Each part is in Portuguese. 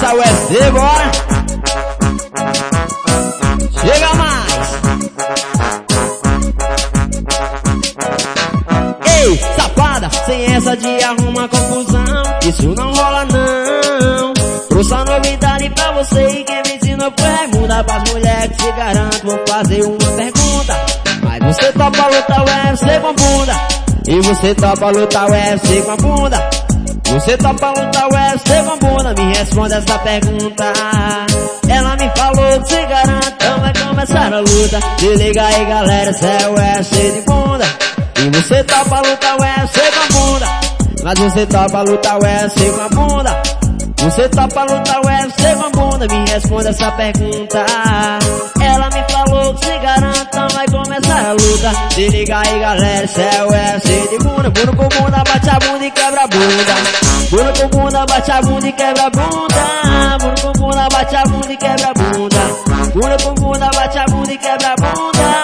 Essa UFC, bora! Chega mais! Ei, safada, sem essa de arruma confusão, isso não rola não. Trouxe a novidade pra você e quem me ensinou foi mudar pras mulheres que te garanto. Vou fazer uma pergunta, mas você topa lutar UFC com bunda? E você topa lutar UFC com a bunda? Você topa lutar UFC com bunda? Me responde essa pergunta. Ela me falou que se garante, então vai começar a luta. Se liga aí galera, cê é UFC de bunda. E você topa lutar UFC com a bunda? Mas você topa lutar UFC com a bunda? Você topa lutar UFC com a bunda? Me responde essa pergunta. Ela me falou que se garante, então vai começar a luta. Se liga aí galera, cê é UFC de bunda. Bunda com bunda, bate a bunda e quebra a bunda. Bunda com bunda, bate a bunda e quebra a bunda. Bunda com bunda, bate a bunda e quebra a bunda. Bunda com bunda, bate a bunda e quebra a bunda.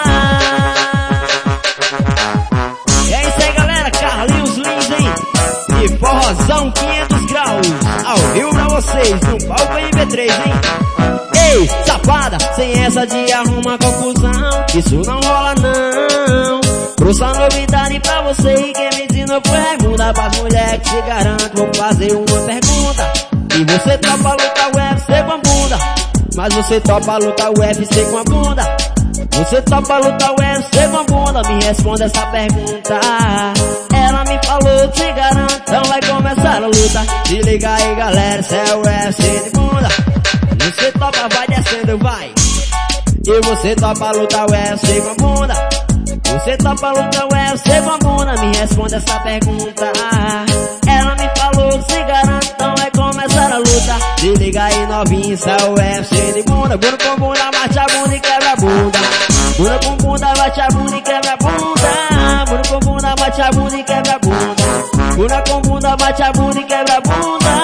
É isso aí galera, Carlinhos Lins, hein? E forrozão 500 graus, ao vivo pra vocês, no palco MP3, hein? Ei, safada, sem essa de arruma confusão, isso não rola não. Trouxe a novidade pra você e quem me ensinou foi mudar pras mulheres que te garanto. Vou fazer uma pergunta, e você topa lutar UFC com a bunda? Mas você topa lutar UFC com a bunda? Você topa lutar UFC com a bunda? Me responde essa pergunta. Ela me falou que te garanto, então vai começar a luta. Se liga aí galera, cê é UFC de bunda. Você topa, vai descendo, vai. E você topa lutar UFC com a bunda? Você topa lutar UFC com a bunda? Me responde essa pergunta. Ela me falou que se garante, então vai começar a luta. Se liga aí novinho, cê é UFC de bunda. Bunda com bunda, bate a bunda e quebra a bunda. Bunda com bunda, bate a bunda e quebra a bunda. Bunda com bunda, bate a bunda e quebra a bunda. Bunda com bunda, bate a bunda e quebra a bunda.